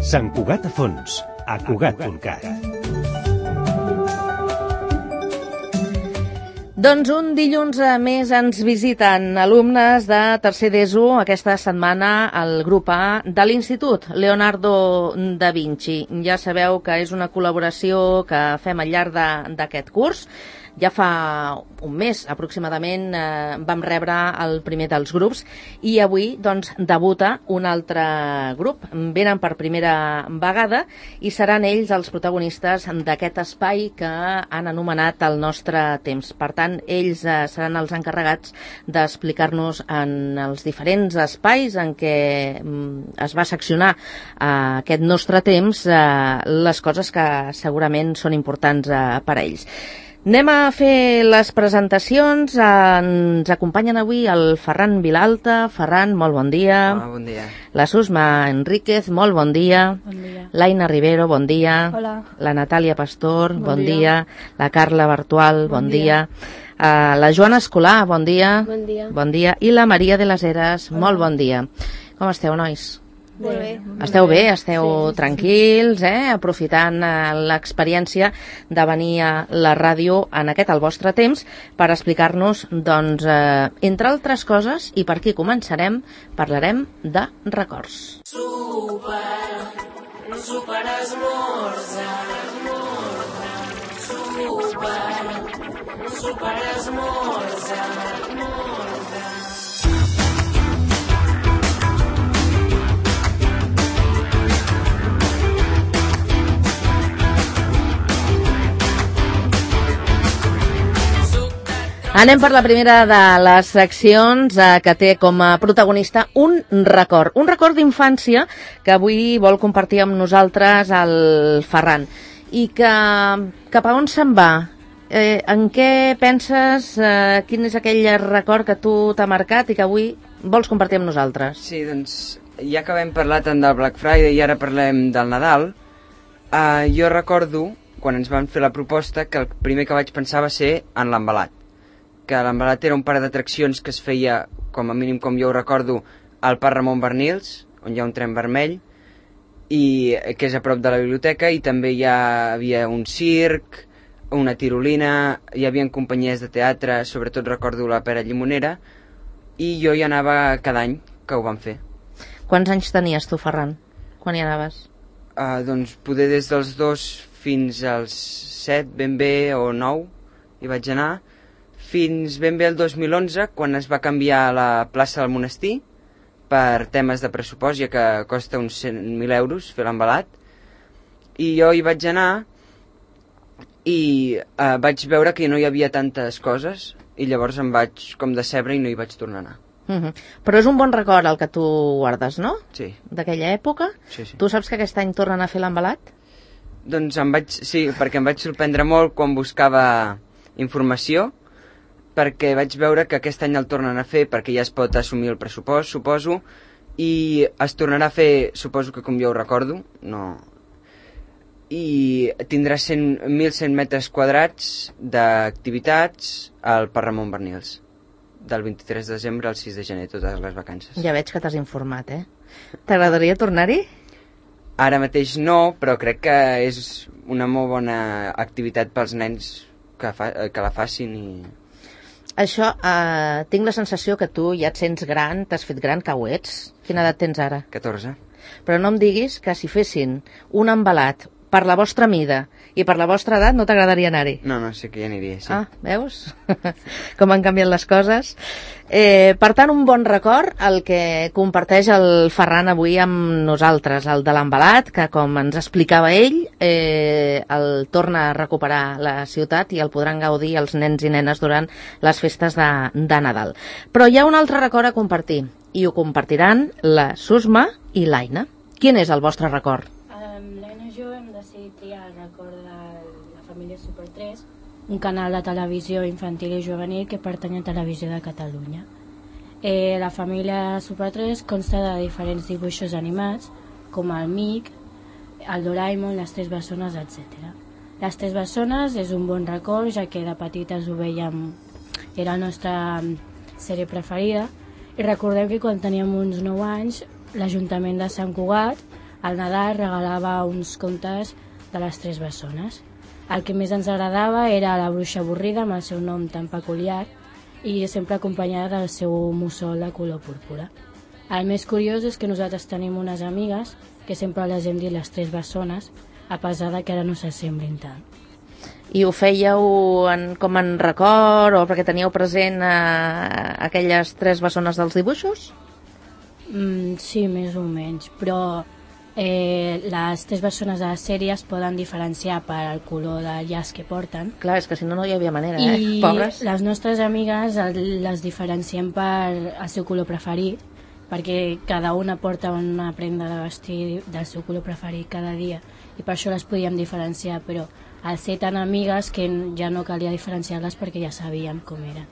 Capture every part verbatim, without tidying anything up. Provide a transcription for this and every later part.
Sant Cugat a fons, a Cugat punt cat. Doncs un dilluns més ens visiten alumnes de tercer d'ESO aquesta setmana al grup A de l'Institut Leonardo da Vinci. Ja sabeu que és una col·laboració que fem al llarg d'aquest curs. Ja fa un mes aproximadament eh, vam rebre el primer dels grups i avui doncs debuta un altre grup. Venen per primera vegada i seran ells els protagonistes d'aquest espai que han anomenat el nostre temps. Per tant, ells eh, seran els encarregats d'explicar-nos en els diferents espais en què mm, es va seccionar eh, aquest nostre temps eh, les coses que segurament són importants eh, per a ells. Anem a fer les presentacions. Ens acompanyen avui el Ferran Vilalta. Ferran, molt bon dia. Hola, bon dia. La Susma Enríquez, molt bon dia. Bon dia. L'Aina Rivero, bon dia. Hola. La Natàlia Pastor, bon, bon dia. dia. La Carla Bartual, bon, Bon dia. dia. Uh, la Joana Escolà, bon dia. Bon dia. Bon dia. I la Maria de les Heres, Hola. Molt bon dia. Com esteu, nois? Molt bé. Esteu bé? Esteu sí, sí, tranquils, eh? Aprofitant eh, l'experiència de venir a la ràdio en aquest el vostre temps per explicar-nos, doncs, eh, entre altres coses, i per aquí començarem, parlarem de records. Super, super esmorza, super, super esmorza, esmorza. Anem per la primera de les seccions eh, que té com a protagonista un record. Un record d'infància que avui vol compartir amb nosaltres el Ferran. I que cap a on se'n va? Eh, en què penses? Eh, quin és aquell record que tu t'ha marcat i que avui vols compartir amb nosaltres? Sí, doncs, ja que vam parlar tant del Black Friday i ara parlem del Nadal, eh, jo recordo, quan ens van fer la proposta, que el primer que vaig pensar va ser en l'Envelat. Que l'Envelat era un parc d'atraccions que es feia, com a mínim com jo ho recordo, al Parc Ramon Bernils, on hi ha un tren vermell, i que és a prop de la biblioteca, i també hi havia un circ, una tirolina, hi havia companyies de teatre, sobretot recordo la Pera Llimonera, i jo hi anava cada any que ho van fer. Quants anys tenies tu, Ferran, quan hi anaves? Uh, doncs poder des dels dos fins als set, ben bé, o nou, hi vaig anar, fins ben bé el dos mil onze, quan es va canviar la plaça del monestir per temes de pressupost, ja que costa uns cent mil euros fer l'Envelat. I jo hi vaig anar i eh, vaig veure que no hi havia tantes coses i llavors em vaig com decebre i no hi vaig tornar a anar. Uh-huh. Però és un bon record el que tu guardes, no? Sí. D'aquella època? Sí, sí. Tu saps que aquest any tornen a fer l'Envelat? Doncs em vaig, sí, perquè em vaig sorprendre molt quan buscava informació, perquè vaig veure que aquest any el tornen a fer perquè ja es pot assumir el pressupost, suposo, i es tornarà a fer, suposo que com jo ho recordo, no, i tindrà mil cent metres quadrats d'activitats al Parc Ramon Bernils, del vint-i-tres de desembre al sis de gener, totes les vacances. Ja veig que t'has informat, eh? T'agradaria tornar-hi? Ara mateix no, però crec que és una molt bona activitat pels nens que, fa, que la facin i... Això, eh, tinc la sensació que tu ja et sents gran, t'has fet gran, que ho ets. Quina edat tens ara? catorze. Però no em diguis que si fessin un Envelat per la vostra mida i per la vostra edat no t'agradaria anar-hi. No, no, sí que hi aniria, sí. Ah, veus? Com han canviat les coses. Eh, per tant, un bon record el que comparteix el Ferran avui amb nosaltres, el de l'Envelat, que com ens explicava ell, eh, el torna a recuperar la ciutat i el podran gaudir els nens i nenes durant les festes de, de Nadal. Però hi ha un altre record a compartir, i ho compartiran la Susma i l'Aina. Quin és el vostre record? L'Aina i jo hem decidit triar el record de la família Super tres, un canal de televisió infantil i juvenil que pertany a Televisió de Catalunya. Eh, la família Super tres consta de diferents dibuixos animats, com el Mic, el Doraemon, les Tres Bessones, etcètera. Les Tres Bessones és un bon record, ja que de petites ho veiem, era la nostra sèrie preferida, i recordem que quan teníem uns nou anys l'Ajuntament de Sant Cugat Al Nadal regalava uns contes de les tres bessones. El que més ens agradava era la bruixa avorrida, amb el seu nom tan peculiar, i sempre acompanyada del seu mussol de color púrpura. El més curiós és que nosaltres tenim unes amigues que sempre les hem dit les tres bessones, a pesar de que ara no s'assemblin tant. I ho fèieu en, com en record o perquè teníeu present eh, aquelles tres bessones dels dibuixos? Mm, sí, més o menys, però eh, les tres bessones de la sèrie es poden diferenciar per el color del llaç que porten. Clar, és que si no, no hi havia manera, I eh? Pobres. les nostres amigues el- les diferenciem per el seu color preferit, perquè cada una porta una prenda de vestir del seu color preferit cada dia, i per això les podíem diferenciar, però al ser tan amigues que ja no calia diferenciar-les perquè ja sabíem com eren.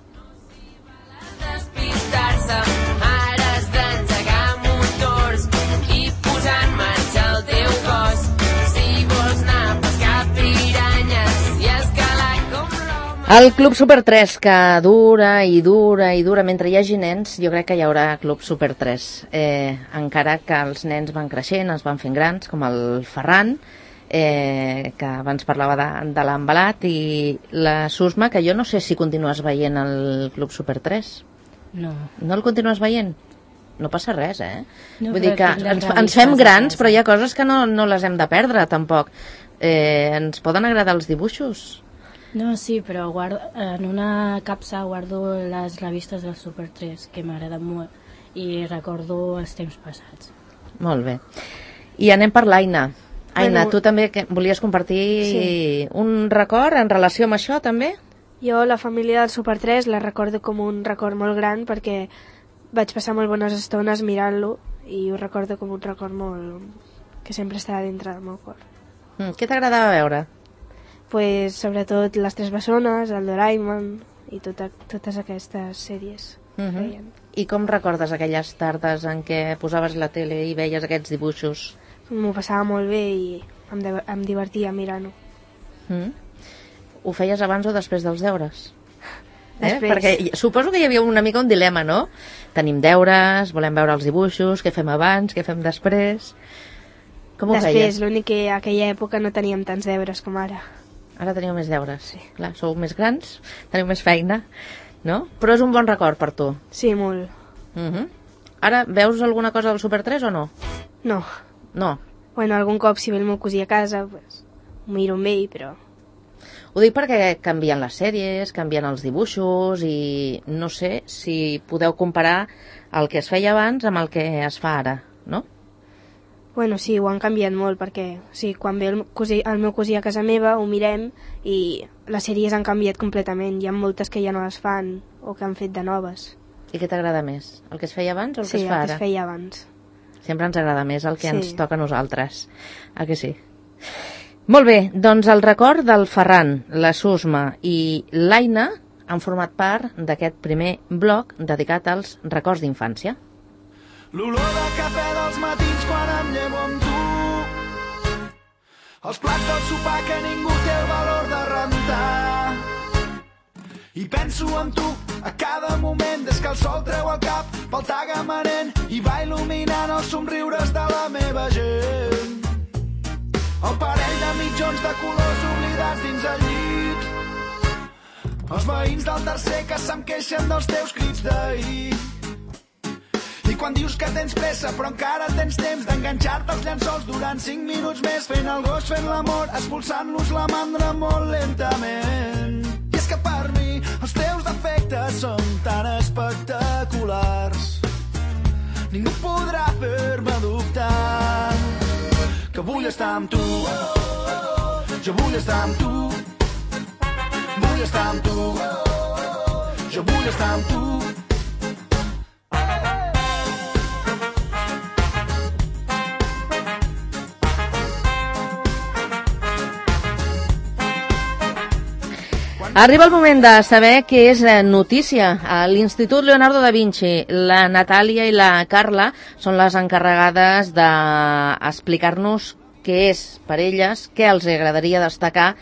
Despistar-se, ara has d'engegar motors i posar en marxa el teu cos. Si vols anar a pescar piranyes i escalar com l'home. El Club Super tres, que dura i dura i dura mentre hi hagi nens, jo crec que hi haurà Club Super tres. Eh, encara que els nens van creixent, es van fent grans, com el Ferran, eh, que abans parlava de, de l'embalat, i la Susma, que jo no sé si continues veient el Club Super tres. No. No el continues veient? No passa res, eh? No, Vull dir que però tinc les ens, ens revistes fem a grans, casa. però hi ha coses que no, no les hem de perdre, tampoc. Eh, ens poden agradar els dibuixos? No, sí, però guardo, en una capsa guardo les revistes del Super tres, que m'agraden molt, i recordo els temps passats. Molt bé. I anem per l'Aina. Aina, Bueno, tu també que volies compartir sí. un record en relació amb això, també? Jo la família del Super tres la recordo com un record molt gran perquè vaig passar molt bones estones mirant-lo i ho recordo com un record molt... que sempre estarà dintre del meu cor. Mm, què t'agradava veure? Pues, sobretot les tres bessones, el Doraemon i tota, totes aquestes sèries que Mhm. feien. I com recordes aquelles tardes en què posaves la tele i veies aquests dibuixos? M'ho passava molt bé i em, de, em divertia mirant-ho. Mm? Ho feies abans o després dels deures? Eh? Després. Perquè hi- suposo que hi havia una mica un dilema, no? Tenim deures, volem veure els dibuixos, què fem abans, què fem després... Com ho Després, feies? l'únic que a aquella època no teníem tants deures com ara. Ara teniu més deures. Sí. Clar, sou més grans, teniu més feina, no? Però és un bon record per tu. Sí, molt. Uh-huh. Ara, veus alguna cosa del Super tres o no? No. No. Bueno, algun cop si ve el meu cosí a casa, pues, ho miro amb ell, però... Ho dic perquè canvien les sèries, canvien els dibuixos i no sé si podeu comparar el que es feia abans amb el que es fa ara, no? Bueno, sí, ho han canviat molt, perquè sí, quan ve el, cosí, el meu cosí a casa meva ho mirem i les sèries han canviat completament. Hi ha moltes que ja no es fan o que han fet de noves. I què t'agrada més? El que es feia abans o el Sí, que es fa el ara? que es feia abans. Sempre ens agrada més el que Sí. ens toca a nosaltres. A que sí? Molt bé, doncs el record del Ferran, la Susma i l'Aina han format part d'aquest primer bloc dedicat als records d'infància. L'olor de cafè dels matins quan em llevo amb tu. Els plats del sopar que ningú té el valor de rentar. I penso en tu a cada moment des que el sol treu el cap pel tagamanent i va il·luminant els somriures de la meva gent. El parell de mitjons de colors oblidats dins el llit. Els veïns del tercer que se'm queixen dels teus crits d'ahir. I quan dius que tens pressa però encara tens temps d'enganxar-te als llençols durant cinc minuts més fent el gos, fent l'amor, expulsant-los la mandra molt lentament. I és que per mi els teus defectes són tan espectaculars. Ningú podrà fer-me dubtar que vull estar amb tu. Jo vull estar amb tu. Vull estar amb tu. Jo vull estar amb tu. Arriba el moment de saber què és eh, notícia. A l'Institut Leonardo da Vinci, la Natàlia i la Carla són les encarregades d'explicar-nos què és per elles, què els agradaria destacar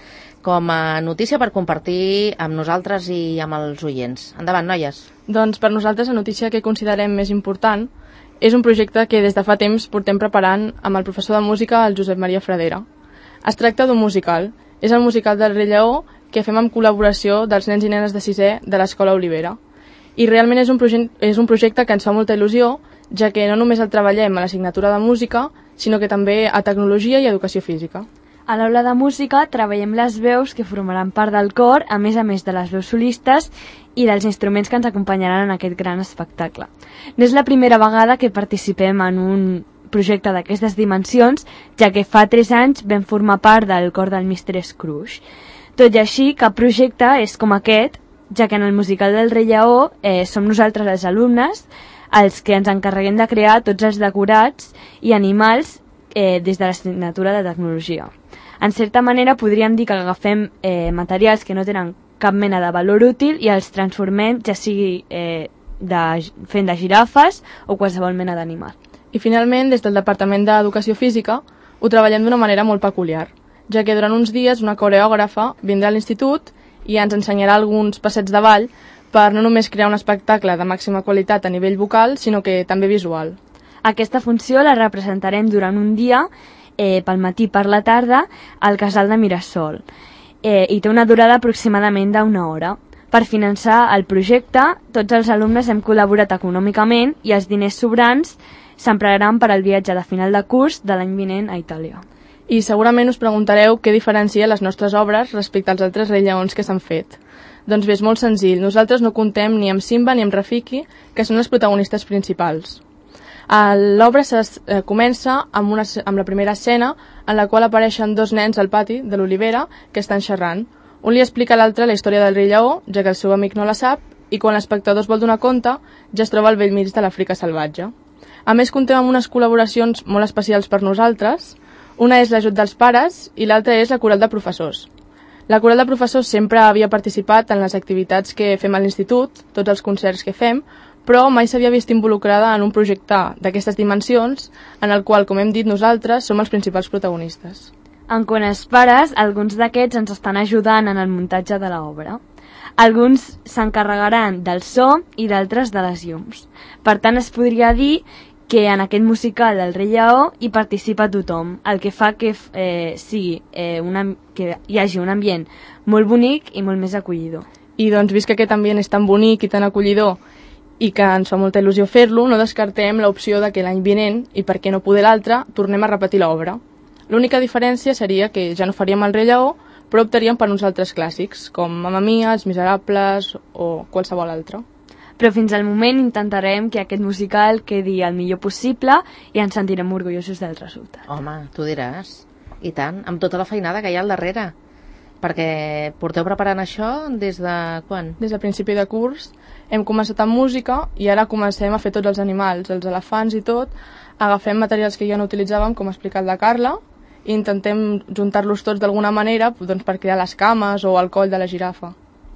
com a notícia per compartir amb nosaltres i amb els oients. Endavant, noies. Doncs per nosaltres la notícia que considerem més important és un projecte que des de fa temps portem preparant amb el professor de música, el Josep Maria Fradera. Es tracta d'un musical. És el musical del Rei Lleó que fem amb col·laboració dels nens i nenes de sisè de l'Escola Olivera. I realment és un, és un projecte que ens fa molta il·lusió, ja que no només el treballem a l'assignatura de música, sinó que també a tecnologia i educació física. A l'aula de música treballem les veus que formaran part del cor, a més a més de les veus solistes i dels instruments que ens acompanyaran en aquest gran espectacle. No és la primera vegada que participem en un projecte d'aquestes dimensions, ja que fa tres anys vam formar part del cor del mister Scrooge. Tot i així, cap projecte és com aquest, ja que en el musical del Rei Lleó eh, som nosaltres els alumnes els que ens encarreguem de crear tots els decorats i animals eh, des de l'assignatura de tecnologia. En certa manera podríem dir que agafem eh, materials que no tenen cap mena de valor útil i els transformem, ja sigui eh, de, fent de girafes o qualsevol mena d'animal. I finalment, des del Departament d'Educació Física, ho treballem d'una manera molt peculiar, ja que durant uns dies una coreògrafa vindrà a l'institut i ens ensenyarà alguns passets de ball per no només crear un espectacle de màxima qualitat a nivell vocal, sinó que també visual. Aquesta funció la representarem durant un dia, eh, pel matí i per la tarda, al Casal de Mirasol, eh, i té una durada aproximadament d'una hora. Per finançar el projecte, tots els alumnes hem col·laborat econòmicament i els diners sobrants s'empraran per al viatge de final de curs de l'any vinent a Itàlia. I segurament us preguntareu què diferencia les nostres obres respecte als altres Rei Lleons que s'han fet. Doncs bé, és molt senzill. Nosaltres no comptem ni amb Simba ni amb Rafiki, que són els protagonistes principals. L'obra eh, comença amb, una, amb la primera escena en la qual apareixen dos nens al pati de l'Olivera que estan xerrant. Un li explica a l'altre la història del Rei Lleó, ja que el seu amic no la sap, i quan l'espectador es vol donar compte, ja es troba al vell mig de l'Àfrica salvatge. A més, comptem amb unes col·laboracions molt especials per nosaltres. Una és l'ajut dels pares i l'altra és la coral de professors. La coral de professors sempre havia participat en les activitats que fem a l'institut, tots els concerts que fem, però mai s'havia vist involucrada en un projecte d'aquestes dimensions, en el qual, com hem dit nosaltres, som els principals protagonistes. En quant als pares, alguns d'aquests ens estan ajudant en el muntatge de l'obra. Alguns s'encarregaran del so i d'altres de les llums. Per tant, es podria dir que en aquest musical del Rei Lleó hi participa tothom, el que fa que, eh, sigui, eh, una, que hi hagi un ambient molt bonic i molt més acollidor. I doncs, vist que aquest ambient és tan bonic i tan acollidor i que ens fa molta il·lusió fer-lo, no descartem l'opció de que l'any vinent, i per què no poder l'altre, tornem a repetir l'obra. L'única diferència seria que ja no faríem el Rei Lleó, però optaríem per uns altres clàssics, com Mamma Mia, Els Miserables o qualsevol altre. Però fins al moment intentarem que aquest musical quedi el millor possible i ens sentirem orgullosos del resultat. Home, tu diràs. I tant, amb tota la feinada que hi ha al darrere. Perquè porteu preparant això des de quan? Des de principi de curs. Hem començat amb música i ara comencem a fer tots els animals, els elefants i tot. Agafem materials que ja no utilitzàvem, com ha explicat la Carla, i intentem juntar-los tots d'alguna manera doncs, per crear les cames o el coll de la girafa.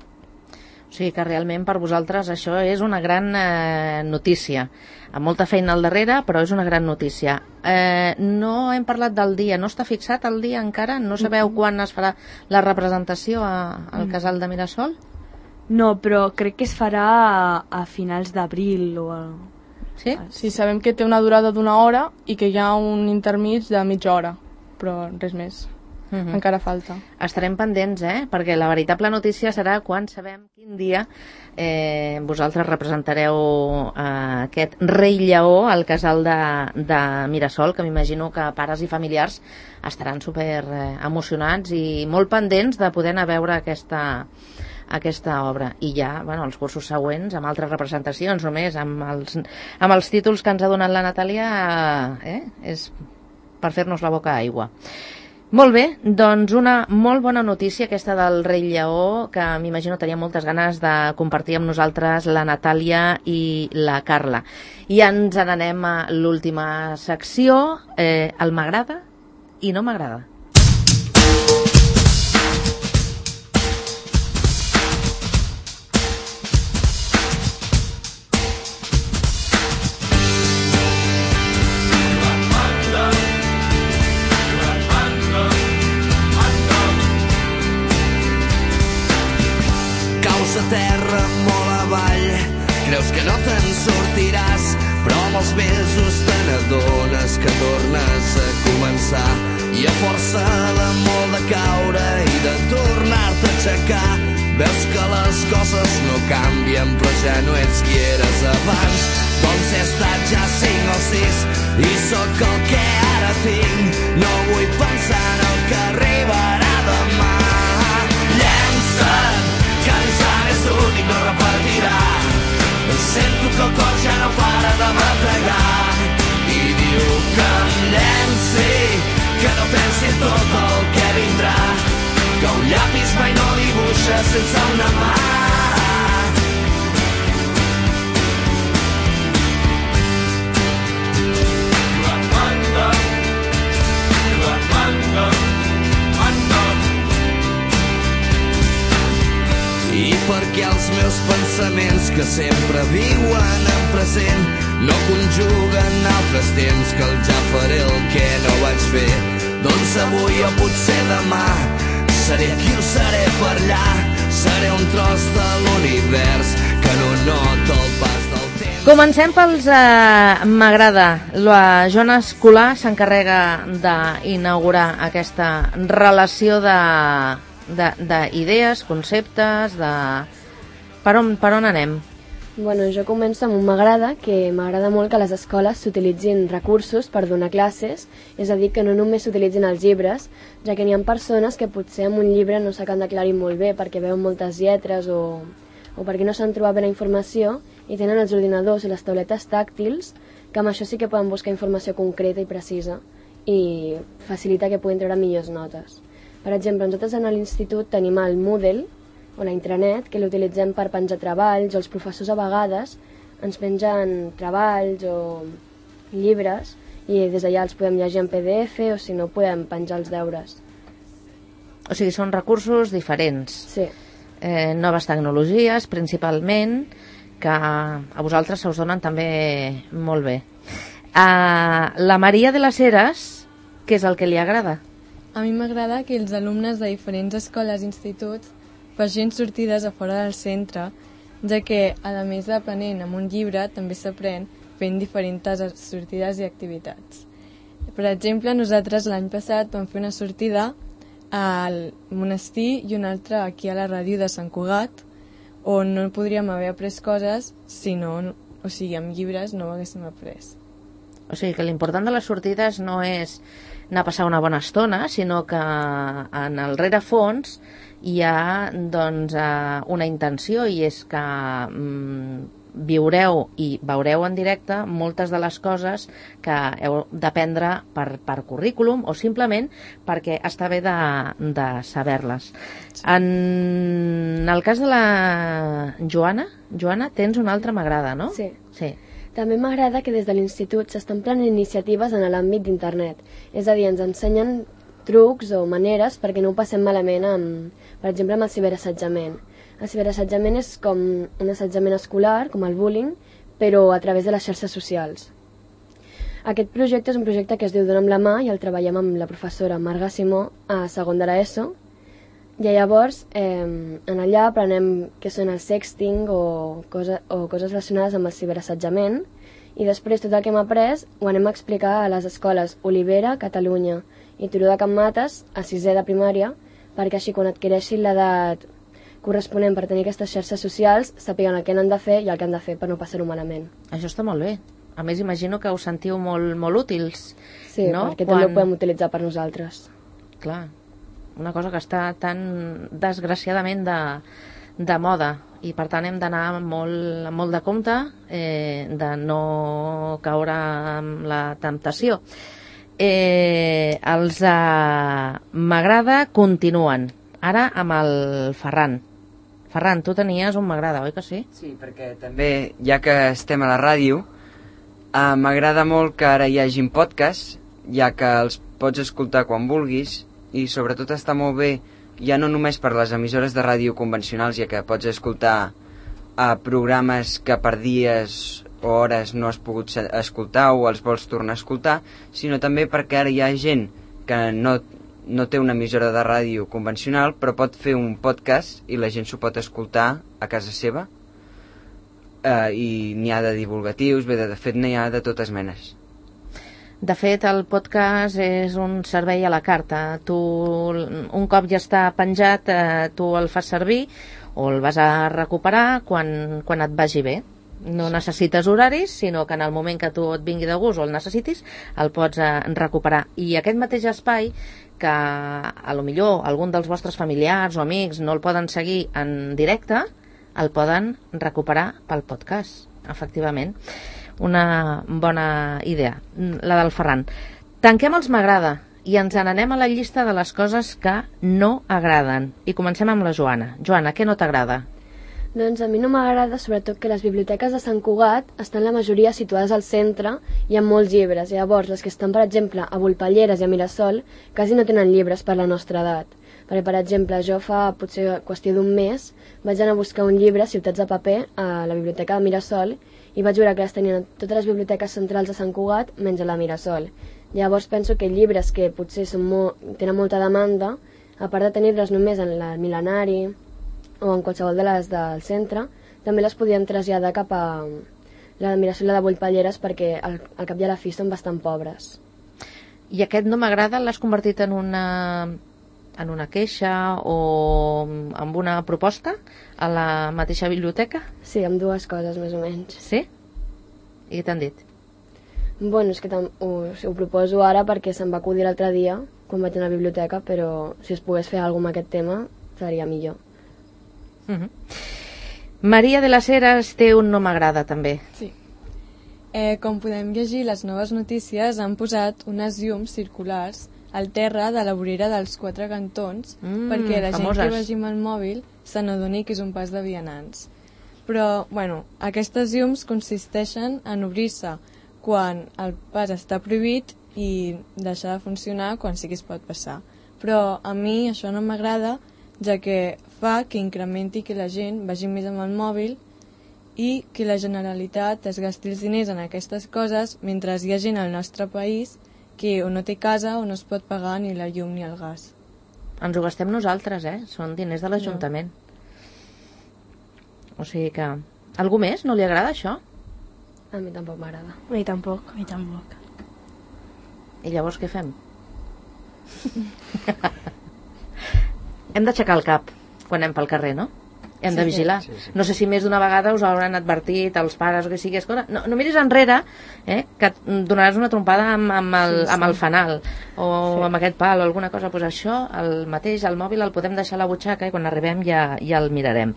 O sigui que realment per vosaltres això és una gran eh, notícia. Amb molta feina al darrere, però és una gran notícia. Eh, no hem parlat del dia, no està fixat el dia encara? No sabeu quan es farà la representació a, al Casal de Mirasol? No, però crec que es farà a, a finals d'abril o... A... Sí? Sí, sabem que té una durada d'una hora i que hi ha un intermig de mitja hora, però res més. Uh-huh. Encara falta. Estarem pendents, eh? Perquè la veritable notícia serà quan sabem quin dia eh, vosaltres representareu eh, aquest Rei Lleó al Casal de, de Mirasol, que m'imagino que pares i familiars estaran super eh, emocionats i molt pendents de poder anar a veure aquesta, aquesta obra. I ja, bueno, els cursos següents, amb altres representacions, només amb els, amb els títols que ens ha donat la Natàlia, eh, és per fer-nos la boca aigua. Molt bé, doncs una molt bona notícia aquesta del Rei Lleó, que m'imagino tenia moltes ganes de compartir amb nosaltres la Natàlia i la Carla. I ens n'anem a l'última secció, eh, el m'agrada i no m'agrada. Creus que no te'n sortiràs, però amb els mesos te n'adones que tornes a començar. I a força de molt de caure i de tornar-te a aixecar, veus que les coses no canvien, però ja no ets qui eres abans. Doncs he estat ja cinc o sis i sóc el que ara tinc. No vull pensar en el que arribarà demà. Llença't, que l'ensant és únic, no repartirà. Sento que el cor ja no para de bategar i diu que em llenci, que no pensi tot el que vindrà, que un llapis mai no dibuixa sense una mà. I perquè els meus pensaments, que sempre viuen en present, no conjuguen altres temps, que el ja faré el que no vaig fer. Doncs avui o potser demà seré aquí o seré per allà, seré un tros de l'univers que no nota el pas del temps. Comencem pels eh, M'agrada. La Joana Escolà s'encarrega d'inaugurar aquesta relació de d'idees, conceptes, de... Per on, per on anem? Bueno, jo començo amb un m'agrada, que m'agrada molt que a les escoles s'utilitzin recursos per donar classes, és a dir, que no només s'utilitzin els llibres, ja que n'hi ha persones que potser amb un llibre no s'acaben d'aclarir molt bé perquè veuen moltes lletres o, o perquè no s'han trobat bé la informació i tenen els ordinadors i les tauletes tàctils, que amb això sí que poden buscar informació concreta i precisa i facilita que puguin treure millors notes. Per exemple, nosaltres a l'institut tenim el Moodle, o la intranet, que l'utilitzem per penjar treballs, o els professors a vegades ens pengen treballs o llibres, i des d'allà els podem llegir en P D F, o si no podem penjar els deures. O sigui, són recursos diferents. Sí. Eh, noves tecnologies, principalment, que a vosaltres se us donen també molt bé. A la Maria de les Heres, què és el que li agrada? A mi m'agrada que els alumnes de diferents escoles i instituts facin sortides a fora del centre, ja que, a més d'aprenent amb un llibre, també s'aprèn fent diferents sortides i activitats. Per exemple, nosaltres l'any passat vam fer una sortida al monestir i una altra aquí a la ràdio de Sant Cugat, on no podríem haver après coses si no, o sigui, amb llibres no ho haguéssim après. O sigui que l'important de les sortides no és anar a passar una bona estona, sinó que en el rerefons hi ha doncs, una intenció, i és que mm, viureu i veureu en directe moltes de les coses que heu d'aprendre per, per currículum o simplement perquè està bé de, de saber-les. En el cas de la Joana, Joana, tens un altre m'agrada, no? Sí. Sí. També m'agrada que des de l'institut s'estan prenent iniciatives en l'àmbit d'internet. És a dir, ens ensenyen trucs o maneres perquè no ho passem malament, amb, per exemple, amb el ciberassetjament. El ciberassetjament és com un assetjament escolar, com el bullying, però a través de les xarxes socials. Aquest projecte és un projecte que es diu Dona'm la mà i el treballem amb la professora Marga Simó a segon de l'ESO. I llavors, eh, en allà aprenem què són el sexting o, cosa, o coses relacionades amb el ciberassetjament, i després tot el que hem après ho anem a explicar a les escoles Olivera, Catalunya i Turó de Can Mates, a sisè de primària, perquè així quan adquireixin l'edat corresponent per tenir aquestes xarxes socials sàpiguen el que han de fer i el que han de fer per no passar-ho malament. Això està molt bé. A més, imagino que us sentiu molt, molt útils. Sí, no? perquè Quan... també ho podem utilitzar per nosaltres. Clar, una cosa que està tan desgraciadament de, de moda, i per tant hem d'anar molt, molt de compte eh, de no caure amb la temptació. Eh, els eh, m'agrada continuen. Ara amb el Ferran. Ferran, tu tenies un m'agrada, oi que sí? Sí, perquè també, ja que estem a la ràdio, eh, m'agrada molt que ara hi hagin podcasts, ja que els pots escoltar quan vulguis, i sobretot està molt bé, ja no només per les emissores de ràdio convencionals, ja que pots escoltar eh, programes que per dies o hores no has pogut escoltar o els vols tornar a escoltar, sinó també perquè ara hi ha gent que no, no té una emissora de ràdio convencional, però pot fer un podcast i la gent s'ho pot escoltar a casa seva, eh, i n'hi ha de divulgatius, bé, de, de fet n'hi ha de totes menes. De fet, el podcast és un servei a la carta. Tu, un cop ja està penjat, eh, tu el fas servir o el vas a recuperar quan, quan et vagi bé. No necessites horaris, sinó que en el moment que tu et vingui de gust o el necessitis, el pots eh, recuperar. I aquest mateix espai, que a lo millor algun dels vostres familiars o amics no el poden seguir en directe, el poden recuperar pel podcast, efectivament. Una bona idea, la del Ferran. Tanquem els m'agrada i ens n'anem a la llista de les coses que no agraden. I comencem amb la Joana. Joana, què no t'agrada? Doncs a mi no m'agrada sobretot que les biblioteques de Sant Cugat estan la majoria situades al centre i amb molts llibres. Llavors, les que estan, per exemple, a Volpelleres i a Mirasol, quasi no tenen llibres per la nostra edat. Perquè, per exemple, jo fa potser qüestió d'un mes vaig anar a buscar un llibre, Ciutats de paper, a la biblioteca de Mirasol, i vaig veure que les tenien a totes les biblioteques centrals de Sant Cugat, menys a la Mirasol. Llavors penso que llibres que potser són molt, tenen molta demanda, a part de tenir-les només en el Mil·lenari o en qualsevol de les del centre, també les podien traslladar cap a la Mirasol i la de Volpelleres, perquè al, al cap i a la fi són bastant pobres. I aquest no m'agrada l'has convertit en una, en una queixa o amb una proposta a la mateixa biblioteca? Sí, amb dues coses més o menys. Sí? I què t'han dit? Bueno, és que ho, ho proposo ara perquè se'm va acudir l'altre dia quan vaig anar a la biblioteca, però si es pogués fer alguna cosa amb aquest tema seria millor. Uh-huh. Maria de las Heras té un no m'agrada també. Sí. Eh, com podem llegir, les noves notícies han posat unes llums circulars al terra de la vorera dels quatre cantons mm, perquè la famoses. gent que vagi amb el mòbil se n'adoni que és un pas de vianants. Però, bueno, aquestes llums consisteixen en obrir-se quan el pas està prohibit i deixar de funcionar quan sí que es pot passar. Però a mi això no m'agrada, ja que fa que incrementi que la gent vagi més amb el mòbil i que la Generalitat es gasti els diners en aquestes coses mentre hi ha gent al nostre país que o no té casa o no es pot pagar ni la llum ni el gas. Ens ho gastem nosaltres, eh? Són diners de l'Ajuntament. No. O sigui que... Algú més? No li agrada això? A mi tampoc m'agrada. A mi tampoc. A mi tampoc. I llavors què fem? Hem d'aixecar el cap quan anem pel carrer, no? Hem sí, de vigilar. Sí, sí. No sé si més d'una vegada us hauran advertit els pares o que sigui, escolta, no, no miris enrere, eh, que et donaràs una trompada amb, amb, el, sí, sí. amb el fanal o sí. amb aquest pal o alguna cosa. Pues això, el mateix, el mòbil el podem deixar a la butxaca i quan arribem ja, ja el mirarem.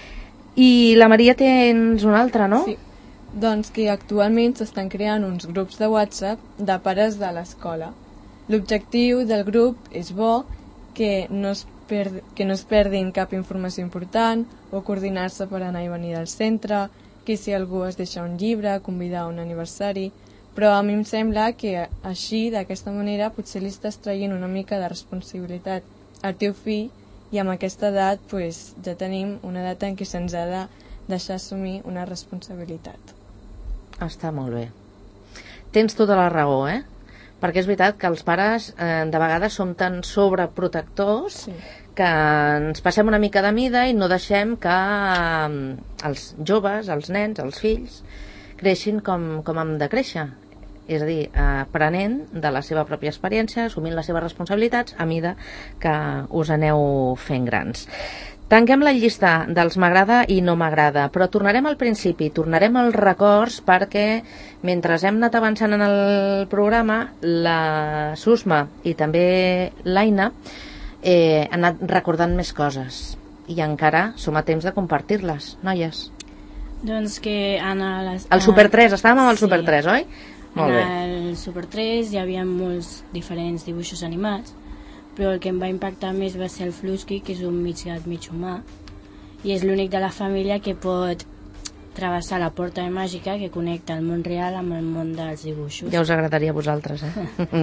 I la Maria tens una altra, no? Sí. Doncs que actualment s'estan creant uns grups de WhatsApp de pares de l'escola. L'objectiu del grup és bo, que no es Per, que no es perdin cap informació important o coordinar-se per anar i venir del centre, que si algú es deixa un llibre, convidar a un aniversari, però a mi em sembla que així, d'aquesta manera, potser li estàs traient una mica de responsabilitat al teu fill i amb aquesta edat pues, ja tenim una edat en què se'ns ha de deixar assumir una responsabilitat. Està molt bé. Tens tota la raó, eh? Perquè és veritat que els pares eh, de vegades som tan sobreprotectors sí. que ens passem una mica de mida i no deixem que eh, els joves, els nens, els fills creixin com, com hem de créixer, és a dir, aprenent de la seva pròpia experiència, assumint les seves responsabilitats a mida que us aneu fent grans. Tanquem la llista dels m'agrada i no m'agrada, però tornarem al principi, tornarem als records perquè mentre hem anat avançant en el programa, la Susma i també l'Aina eh, han anat recordant més coses i encara som a temps de compartir-les, noies. Doncs que en les, el Super tres, estàvem amb el sí. Super tres, oi? Molt en bé. el Super tres hi havia molts diferents dibuixos animats, però el que em va impactar més va ser el Flusky, que és un mig gat, mig humà, i és l'únic de la família que pot travessar la porta màgica que connecta el món real amb el món dels dibuixos. Ja us agradaria a vosaltres, eh?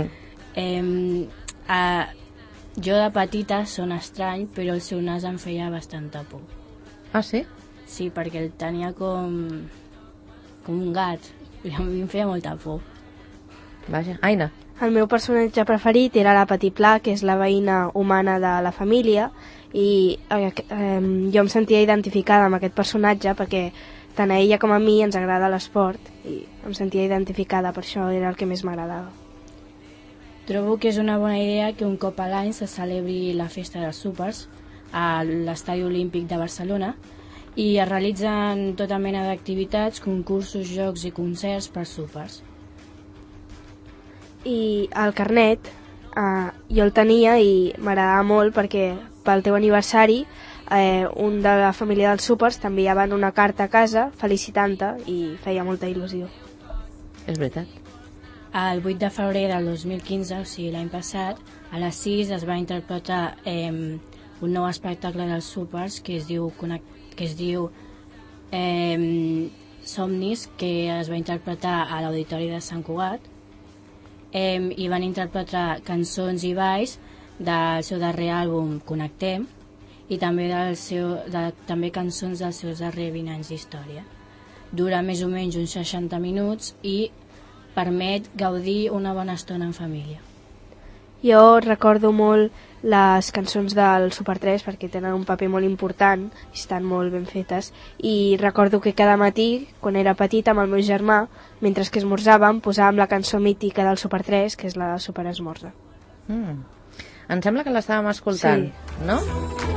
eh a, jo de petita son estrany, però el seu nas em feia bastanta por. Ah, sí? Sí, perquè el tenia com, com un gat, i a mi em feia molta por. Vaja, Aina. El meu personatge preferit era la Petit Pla, que és la veïna humana de la família, i eh, eh, jo em sentia identificada amb aquest personatge perquè tant a ella com a mi ens agrada l'esport i em sentia identificada, per això era el que més m'agradava. Trobo que és una bona idea que un cop a l'any se celebri la festa dels súpers a l'Estadi Olímpic de Barcelona i es realitzen tota mena d'activitats, concursos, jocs i concerts per súpers. I el carnet eh, jo el tenia i m'agradava molt perquè pel teu aniversari eh, un de la família dels súpers t'enviaven una carta a casa felicitant-te i feia molta il·lusió. És veritat. El vuit de febrer del dos mil quinze, o sigui l'any passat, a les sis es va interpretar eh, un nou espectacle dels súpers que es diu, que es diu eh, Somnis, que es va interpretar a l'Auditori de Sant Cugat eh, i van interpretar cançons i balls del seu darrer àlbum Connectem i també, del seu, de, també cançons dels seus darrers vint anys d'història. Dura més o menys uns seixanta minuts i permet gaudir una bona estona en família. Jo recordo molt les cançons del Super tres perquè tenen un paper molt important i estan molt ben fetes, i recordo que cada matí, quan era petita amb el meu germà, mentre que esmorzàvem, posàvem la cançó mítica del Super tres, que és la de Super Esmorza. Mm. Em sembla que l'estàvem escoltant, sí. No?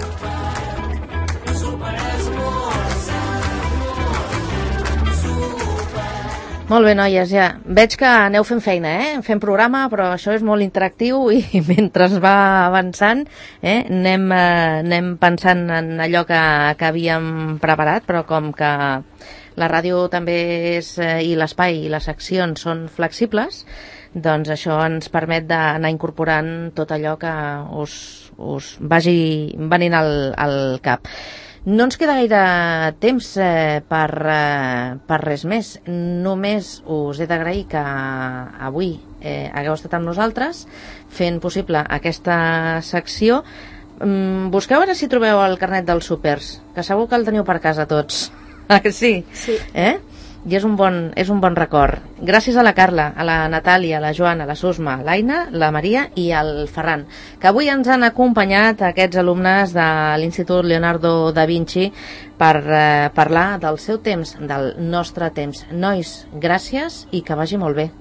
Molt bé, noies, ja. Veig que aneu fent feina, eh? Fent programa, però això és molt interactiu i mentre es va avançant eh, anem, eh, anem pensant en allò que, que havíem preparat, però com que la ràdio també és, eh, i l'espai i les seccions són flexibles, doncs això ens permet d'anar incorporant tot allò que us, us vagi venint al, al cap. No ens queda gaire temps eh, per, eh, per res més. Només us he d'agrair que avui eh, hagueu estat amb nosaltres fent possible aquesta secció. Mm, busqueu ara si trobeu el carnet dels súpers, que segur que el teniu per casa tots. Ah, que sí? Sí. Eh? I és un, bon, és un bon record. Gràcies a la Carla, a la Natàlia, a la Joana, a la Susma, a l'Aina, la Maria i al Ferran, que avui ens han acompanyat aquests alumnes de l'Institut Leonardo da Vinci per eh, parlar del seu temps, del nostre temps. Nois, gràcies i que vagi molt bé.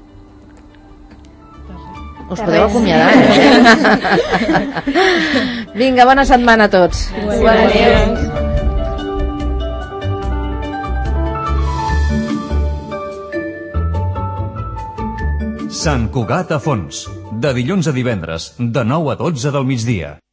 Us podeu acomiadar, eh? Vinga, bona setmana a tots. Adéu. Sant Cugat a fons, de dilluns a divendres, de nou a dotze del migdia.